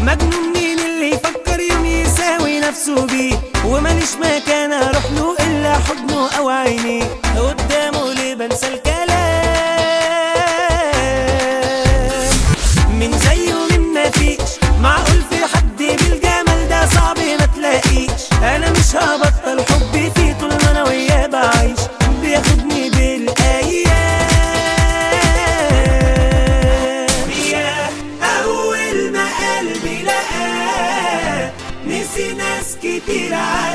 مجنون مين اللي يفكر يوم يساوي نفسه بيه، وماليش مكان اروح له الا حضنه او عينيه، قدامه ليه بنسى الكلام. من زيه من مفيش، معقول في حد بالجمال ده صعب ما تلاقيش. انا مش هبطل حبي فيه طول ما انا وياه بعيش، بياخدني بالايام. يا اول ما قلبي لقاه نسي ناس كتير